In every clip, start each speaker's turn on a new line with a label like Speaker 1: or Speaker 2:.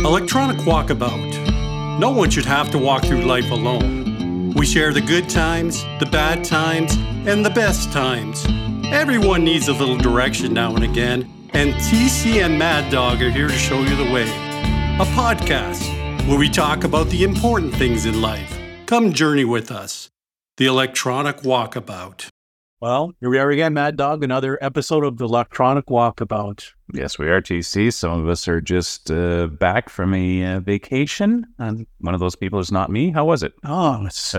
Speaker 1: Electronic Walkabout. No one should have to walk through life alone. We share the good times, the bad times, and the best times. Everyone needs a little direction now and again, and TC and Mad Dog are here to show you the way. A podcast where we talk about the important things in life. Come journey with us. The Electronic Walkabout.
Speaker 2: Well, here we are again, Mad Dog, another episode of the Electronic Walkabout.
Speaker 3: Yes, we are, TC. Some of us are just back from a vacation, and one of those people is not me. How was it?
Speaker 2: It's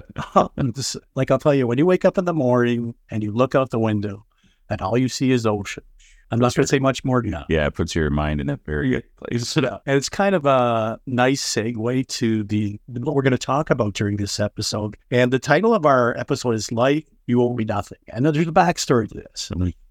Speaker 2: like I'll tell you, when you wake up in the morning and you look out the window and all you see is ocean. I'm not going to say much more than that.
Speaker 3: Yeah, it puts your mind in a very good place.
Speaker 2: And it's kind of a nice segue to what we're going to talk about during this episode. And the title of our episode is Life, You Owe Me Nothing. And there's a backstory to this.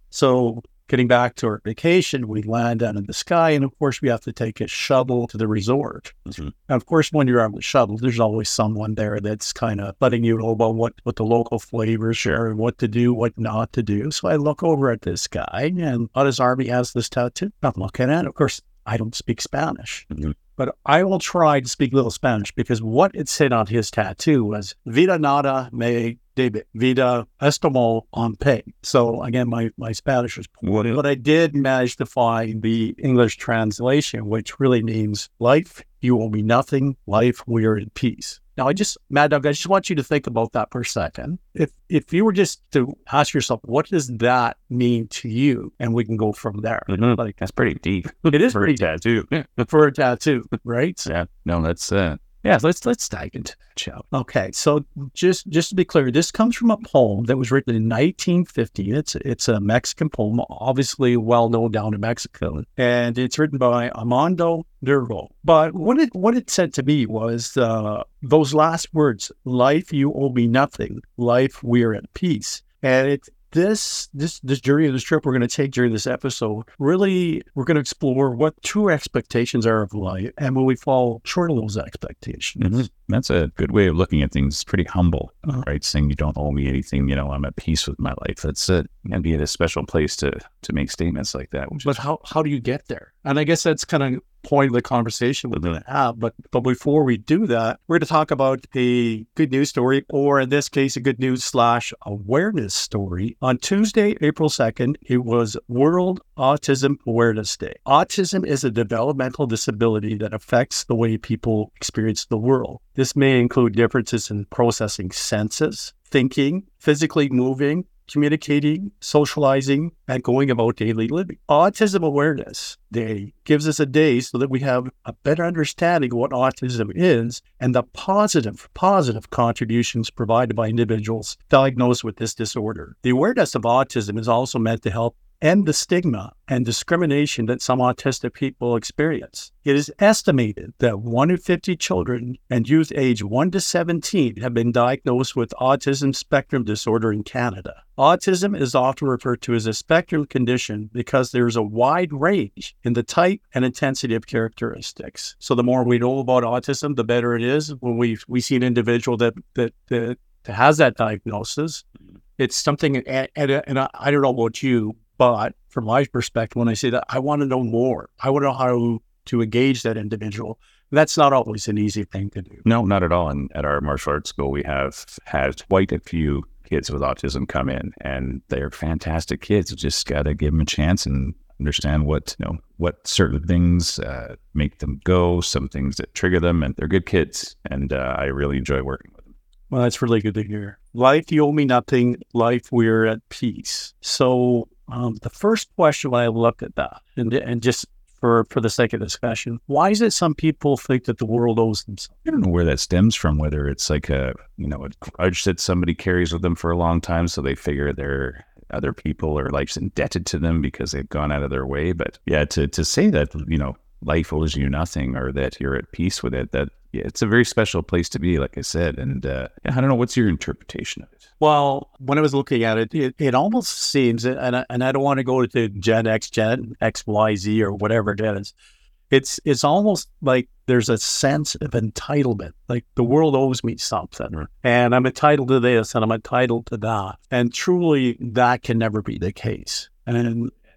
Speaker 2: So getting back to our vacation, we land out in the sky, and of course we have to take a shuttle to the resort. Mm-hmm. And of course, when you're on the shuttle, there's always someone there that's kind of letting you know about what the local flavors are, and what to do, what not to do. So I look over at this guy, and on his arm he has this tattoo. I'm looking at it. Of course, I don't speak Spanish. Mm-hmm. But I will try to speak a little Spanish, because what it said on his tattoo was "Vida nada me debe, vida estimo en pay." So again, my Spanish was poor, but I did manage to find the English translation, which really means "Life, you owe me nothing. Life, we are in peace." Now, Mad Dog, I just want you to think about that for a second. If you were just to ask yourself, what does that mean to you? And we can go from there.
Speaker 3: Mm-hmm. Like, that's pretty deep.
Speaker 2: It is
Speaker 3: for
Speaker 2: pretty
Speaker 3: a tattoo.
Speaker 2: Deep. For a tattoo, right?
Speaker 3: Yeah. No, that's let's dive into that, shall we?
Speaker 2: Okay, so just to be clear, this comes from a poem that was written in 1950. It's a Mexican poem, obviously well known down in Mexico, and it's written by Armando Nervo. But what it said to me was those last words: "Life, you owe me nothing. Life, we're at peace." And this journey of this trip we're going to take during this episode, really, we're going to explore what true expectations are of life and when we fall short of those expectations.
Speaker 3: Mm-hmm. That's a good way of looking at things. It's pretty humble, right? Saying you don't owe me anything, I'm at peace with my life. That's it. And be in a special place to make statements like that.
Speaker 2: But how do you get there? And I guess that's kind of point of the conversation we're going to have. But before we do that, we're going to talk about a good news story, or in this case, a good news / awareness story. On Tuesday, April 2nd, it was World Autism Awareness Day. Autism is a developmental disability that affects the way people experience the world. This may include differences in processing senses, thinking, physically moving, communicating, socializing, and going about daily living. Autism Awareness Day gives us a day so that we have a better understanding of what autism is and the positive contributions provided by individuals diagnosed with this disorder. The awareness of autism is also meant to help end the stigma and discrimination that some autistic people experience. It is estimated that 1 in 50 children and youth aged 1 to 17 have been diagnosed with autism spectrum disorder in Canada. Autism is often referred to as a spectrum condition because there is a wide range in the type and intensity of characteristics. So the more we know about autism, the better it is. When we see an individual that has that diagnosis, it's something, and I don't know about you, but from my perspective, when I say that, I want to know more. I want to know how to engage that individual. That's not always an easy thing to do.
Speaker 3: No, not at all. And at our martial arts school, we have had quite a few kids with autism come in, and they're fantastic kids. You just got to give them a chance and understand what certain things make them go, some things that trigger them, and they're good kids. And I really enjoy working with them.
Speaker 2: Well, that's really good to hear. Life, you owe me nothing. Life, we're at peace. So the first question when I looked at that, and just for the sake of discussion, why is it some people think that the world owes them something?
Speaker 3: I don't know where that stems from, whether it's like a grudge that somebody carries with them for a long time, so they figure they're other people or life's indebted to them because they've gone out of their way. But yeah, to say that, life owes you nothing or that you're at peace with it, it's a very special place to be, like I said. And I don't know, what's your interpretation of it?
Speaker 2: Well, when I was looking at it, it almost seems, and I don't want to go to Gen X, Gen X, Y, Z, or whatever it is. It's almost like there's a sense of entitlement, like the world owes me something, and I'm entitled to this, and I'm entitled to that. And truly, that can never be the case. And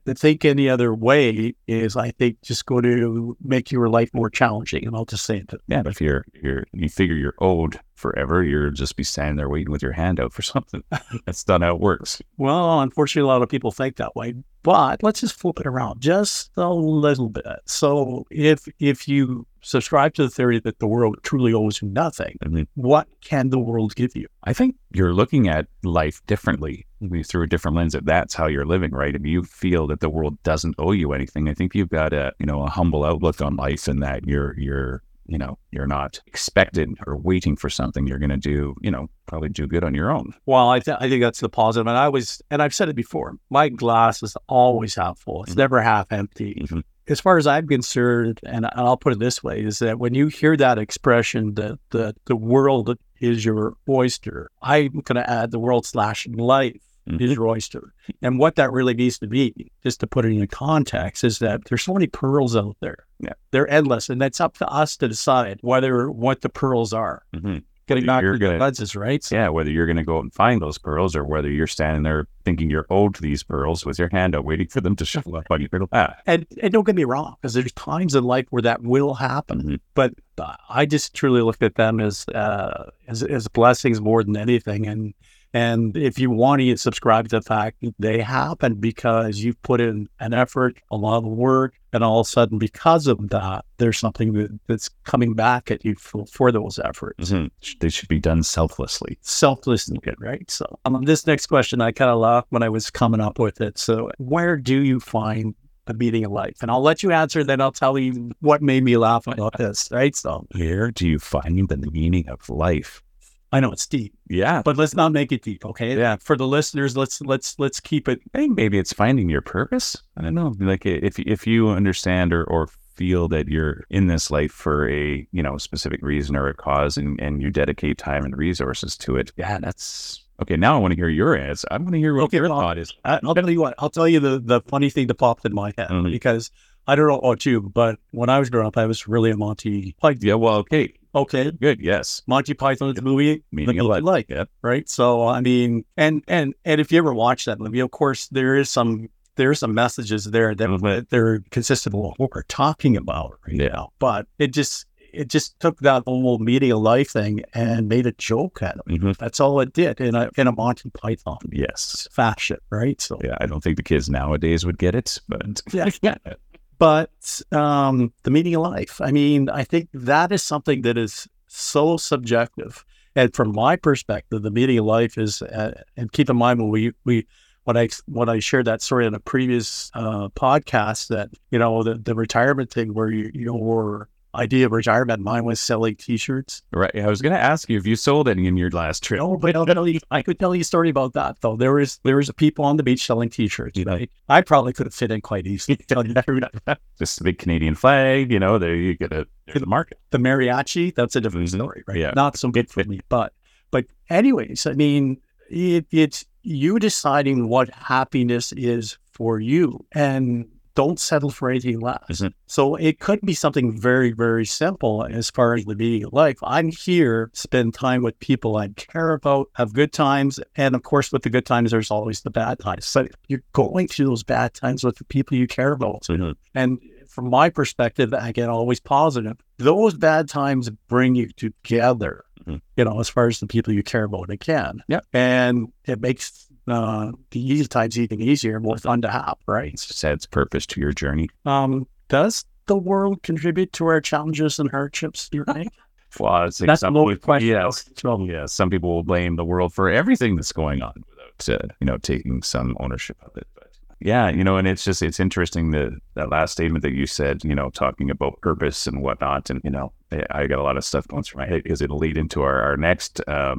Speaker 2: to think any other way is, I think, just going to make your life more challenging. And I'll just say that.
Speaker 3: Yeah, if you figure you're owed forever, you'll just be standing there waiting with your hand out for something. That's not how it works.
Speaker 2: Well, unfortunately, a lot of people think that way. But let's just flip it around just a little bit. So if you subscribe to the theory that the world truly owes you nothing, what can the world give you?
Speaker 3: I think you're looking at life differently through a different lens. If that's how you're living, right? If you feel that the world doesn't owe you anything, I think you've got a humble outlook on life, and that you're not expected or waiting for something. You're going to do, probably do good on your own.
Speaker 2: Well, I think that's the positive. And I've said it before, my glass is always half full. It's never half empty. As far as I'm concerned, and I'll put it this way, is that when you hear that expression that the world is your oyster, I'm going to add the world / life is your oyster. And what that really means to me, just to put it in context, is that there's so many pearls out there.
Speaker 3: Yeah.
Speaker 2: They're endless. And it's up to us to decide what the pearls are. Getting back to the lenses, right? So,
Speaker 3: yeah, whether you're going to go and find those pearls, or whether you're standing there thinking you're owed these pearls with your hand out, waiting for them to show up on your lap.
Speaker 2: And don't get me wrong, because there's times in life where that will happen. But I just truly look at them as blessings more than anything. And if you want to subscribe to the fact that they happen because you've put in an effort, a lot of work, and all of a sudden, because of that, there's something that's coming back at you for those efforts.
Speaker 3: They should be done selflessly.
Speaker 2: Selflessly, right? So this next question, I kind of laughed when I was coming up with it. So where do you find the meaning of life? And I'll let you answer, then I'll tell you what made me laugh about this, right? So
Speaker 3: where do you find the meaning of life?
Speaker 2: I know it's deep.
Speaker 3: Yeah.
Speaker 2: But let's not make it deep, okay?
Speaker 3: Yeah.
Speaker 2: For the listeners, let's keep it.
Speaker 3: I think maybe it's finding your purpose. I don't know. Like if you understand or feel that you're in this life for a, specific reason or a cause, and you dedicate time and resources to it. Yeah, that's okay. Now I want to hear your answer. I want to hear what your thought is.
Speaker 2: I'll tell you what. I'll tell you the funny thing that popped in my head, because I don't know about you, but when I was growing up, I was really a Monty Python.
Speaker 3: Yeah, well, okay.
Speaker 2: Okay.
Speaker 3: Good, yes.
Speaker 2: Monty Python's movie,
Speaker 3: Meaning of
Speaker 2: Life,
Speaker 3: yeah.
Speaker 2: Right? So, I mean, and if you ever watch that movie, of course, there are some messages there that they're consistent with what we're talking about right now. But it just took that whole meaning of life thing and made a joke out of it. That's all it did in a Monty Python fashion, right? So
Speaker 3: yeah, I don't think the kids nowadays would get it, but
Speaker 2: yeah. But the meaning of life, I mean, I think that is something that is so subjective. And from my perspective, the meaning of life is, and keep in mind when I shared that story on a previous podcast, that the retirement thing, where your idea of retirement, mine was selling T-shirts.
Speaker 3: Right. I was going to ask you if you sold any in your last trip.
Speaker 2: No, but I could tell you a story about that though. There was people on the beach selling T-shirts. Right? I probably could have fit in quite easily.
Speaker 3: Just a big Canadian flag. There you get the market.
Speaker 2: The mariachi. That's a different story, right?
Speaker 3: Yeah.
Speaker 2: Not so good for me, but anyways, I mean, it's you deciding what happiness is for you, and don't settle for anything less. So it could be something very, very simple as far as the meaning of life. I'm here to spend time with people I care about, have good times. And of course, with the good times, there's always the bad times. So you're going through those bad times with the people you care about. And from my perspective, again, always positive, those bad times bring you together, as far as the people you care about again.
Speaker 3: Yeah.
Speaker 2: And it makes the easy times even easier, more fun to have, right?
Speaker 3: It adds purpose to your journey.
Speaker 2: Does the world contribute to our challenges and hardships, do you think?
Speaker 3: Well,
Speaker 2: that's a loaded question.
Speaker 3: Yes. Yeah, some people will blame the world for everything that's going on without, taking some ownership of it. But yeah, and it's interesting that last statement that you said, talking about purpose and whatnot. And, I got a lot of stuff going through my head because it'll lead into our next,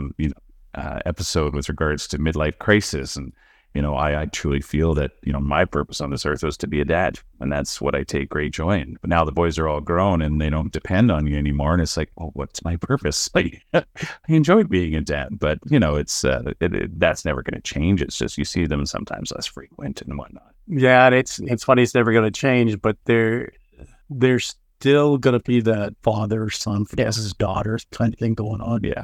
Speaker 3: episode with regards to midlife crisis. And, I truly feel that, my purpose on this earth was to be a dad, and that's what I take great joy in. But now the boys are all grown and they don't depend on you anymore. And it's like, well, what's my purpose? Like, I enjoy being a dad, but it's, that's never going to change. It's just, you see them sometimes less frequent and whatnot.
Speaker 2: Yeah. And it's funny. It's never going to change, but there's still going to be that father, son, his daughter kind of thing going on.
Speaker 3: Yeah.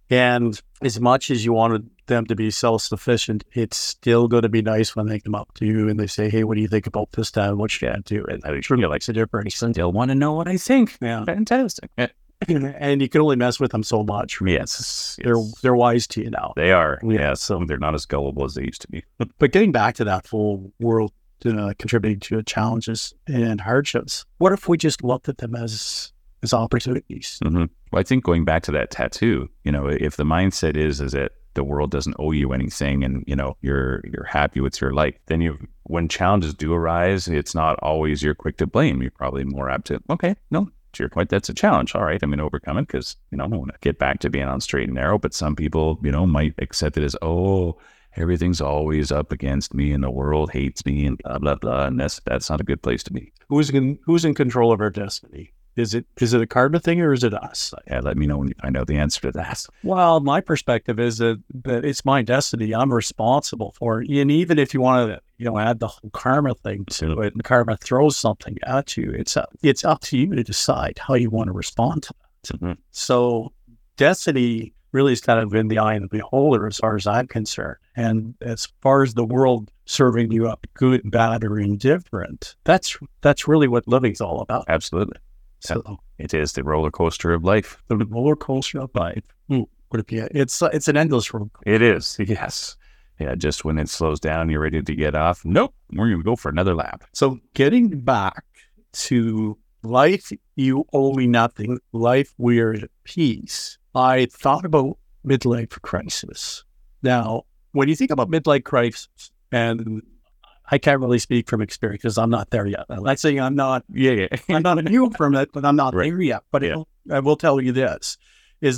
Speaker 2: And as much as you wanted them to be self-sufficient, it's still going to be nice when they come up to you and they say, hey, what do you think about this, Dad? What should I do? And it really makes a difference.
Speaker 3: Still want to know what I think.
Speaker 2: Yeah.
Speaker 3: Fantastic. Yeah.
Speaker 2: And you can only mess with them so much.
Speaker 3: Yes.
Speaker 2: They're wise to you now.
Speaker 3: They are.
Speaker 2: Yeah.
Speaker 3: Yeah. So they're not as gullible as they used to be.
Speaker 2: But getting back to that full world contributing to challenges and hardships, what if we just looked at them as opportunities?
Speaker 3: Mm-hmm. Well, I think going back to that tattoo, if the mindset is that the world doesn't owe you anything and, you're happy with your life, then when challenges do arise, it's not always you're quick to blame. You're probably more apt to, okay, no, to your point, that's a challenge. All right, I'm going to overcome it because, I want to get back to being on straight and narrow. But some people, might accept it as, oh, everything's always up against me and the world hates me and blah, blah, blah. And that's not a good place to be.
Speaker 2: Who's in control of our destiny? Is it a karma thing or is it us?
Speaker 3: Yeah, let me know when you find out the answer to that.
Speaker 2: Well, my perspective is that it's my destiny. I'm responsible for it. And even if you want to, add the whole karma thing to it, and karma throws something at you, it's up to you to decide how you want to respond to that.
Speaker 3: Mm-hmm.
Speaker 2: So destiny really is kind of in the eye of the beholder as far as I'm concerned. And as far as the world serving you up good, bad, or indifferent, that's really what living's all about.
Speaker 3: Absolutely.
Speaker 2: So
Speaker 3: it is the roller coaster of life.
Speaker 2: The roller coaster of life. Would it be? It's an endless roller coaster.
Speaker 3: It is. Yes. Yeah. Just when it slows down, you're ready to get off. Nope. We're going to go for another lap.
Speaker 2: So getting back to life, you owe me nothing. Life, we're at peace. I thought about midlife crisis. Now, when you think about midlife crisis, and I can't really speak from experience because I'm not there yet. I'm not saying I'm not. I'm not immune from it, but I'm not there yet. But I will tell you this: is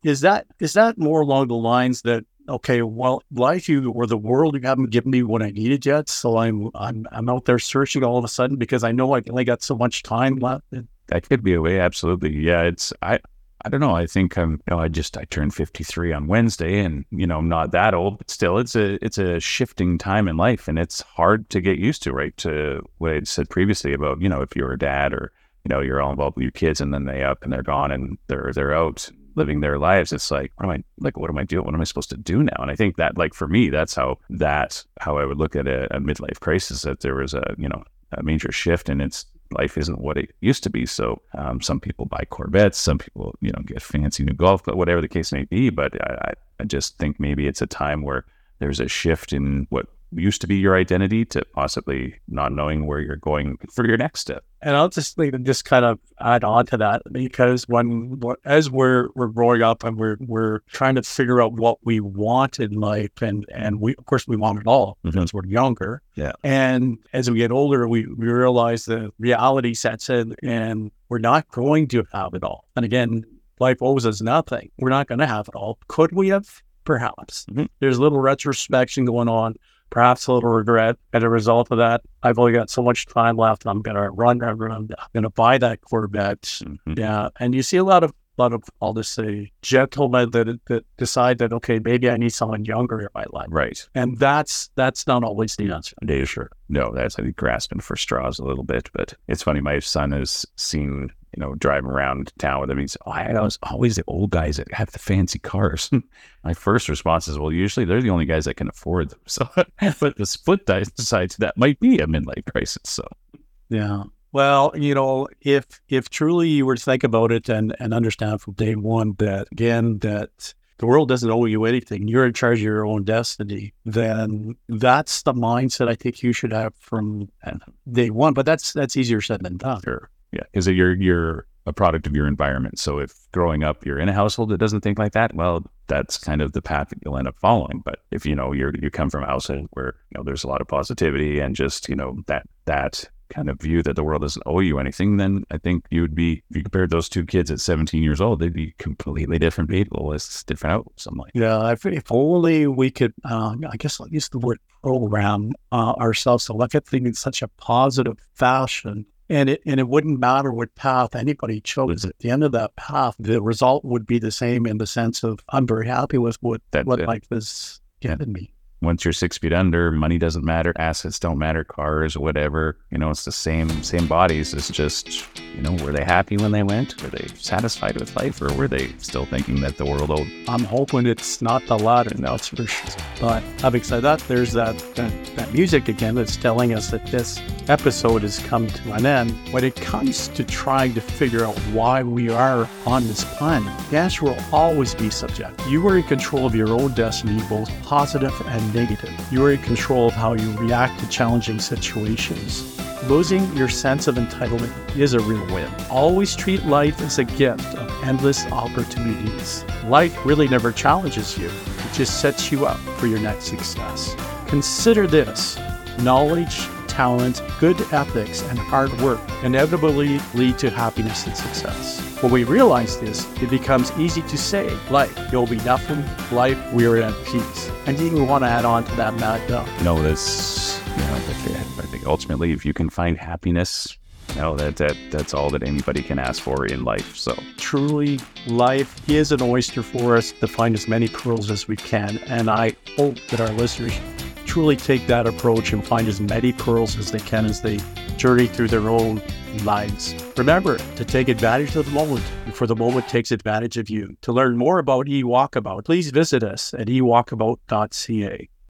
Speaker 2: that more along the lines that okay, well, life or the world, you haven't given me what I needed yet, so I'm out there searching all of a sudden because I know I've only got so much time left.
Speaker 3: That could be a way. Absolutely, yeah. I don't know. I think I turned 53 on Wednesday, and I'm not that old, but still, it's a shifting time in life, and it's hard to get used to. Right, to what I said previously about if you're a dad or you're all involved with your kids, and then they up and they're gone and they're out living their lives. It's like, what am I doing? What am I supposed to do now? And I think that, like, for me, that's how I would look at a midlife crisis. That there was a major shift, and it's. Life isn't what it used to be. So some people buy Corvettes, some people, get fancy new golf, but whatever the case may be. But I just think maybe it's a time where there's a shift in what used to be your identity to possibly not knowing where you're going for your next step.
Speaker 2: And I'll just kind of add on to that, because as we're growing up and we're trying to figure out what we want in life, and we, of course, we want it all because we're younger.
Speaker 3: Yeah.
Speaker 2: And as we get older, we realize the reality sets in, and we're not going to have it all. And again, life owes us nothing. We're not going to have it all. Could we have? Perhaps. There's a little retrospection going on. Perhaps a little regret. As a result of that, I've only got so much time left. I'm going to run. I'm going to buy that Corvette. Yeah. And you see a lot of, I'll just say, gentlemen that decide that, okay, maybe I need someone younger in my life.
Speaker 3: Right.
Speaker 2: And that's not always the answer.
Speaker 3: Yeah, sure. No, that's, I think, grasping for straws a little bit. But it's funny. My son has seen, driving around town with him. He's, I was always the old guys that have the fancy cars. My first response is, well, usually they're the only guys that can afford them. So, but the split side to that might be a midlife crisis. So,
Speaker 2: yeah. Well, if truly you were to think about it and understand from day one that the world doesn't owe you anything, you're in charge of your own destiny, then that's the mindset I think you should have from day one. But that's easier said than done.
Speaker 3: Sure. Yeah, because you're a product of your environment. So if growing up you're in a household that doesn't think like that, well, that's kind of the path that you'll end up following. But if you come from a household where there's a lot of positivity and just that kind of view that the world doesn't owe you anything, then I think you'd be, if you compared those two kids at 17 years old, they'd be completely different people. It's different outlooks. I'm like,
Speaker 2: yeah, if only we could, I guess I'll use the word program ourselves to look at things in such a positive fashion. And it wouldn't matter what path anybody chose. At the end of that path, the result would be the same in the sense of I'm very happy with what life has given me.
Speaker 3: once you're 6 feet under, money doesn't matter, assets don't matter, cars, whatever. It's the same bodies. It's just, were they happy when they went? Were they satisfied with life, or were they still thinking that the world owed?
Speaker 2: I'm hoping it's not the latter, that's for sure. But having said that, there's that music again that's telling us that this episode has come to an end. When it comes to trying to figure out why we are on this planet, the answer will always be subjective. You are in control of your own destiny, both positive and negative. You are in control of how you react to challenging situations. Losing your sense of entitlement is a real win. Always treat life as a gift of endless opportunities. Life really never challenges you. It just sets you up for your next success. Consider this: knowledge, talent, good ethics, and hard work inevitably lead to happiness and success. When we realize this, it becomes easy to say, life, you'll be nothing. Life, we are at peace. And you even want to add on to that, Matt?
Speaker 3: I think ultimately, if you can find happiness, that's all that anybody can ask for in life. So
Speaker 2: truly, life is an oyster for us to find as many pearls as we can. And I hope that our listeners truly take that approach and find as many pearls as they can as they journey through their own lives. Remember to take advantage of the moment before the moment takes advantage of you. To learn more about eWalkabout, please visit us at ewalkabout.ca.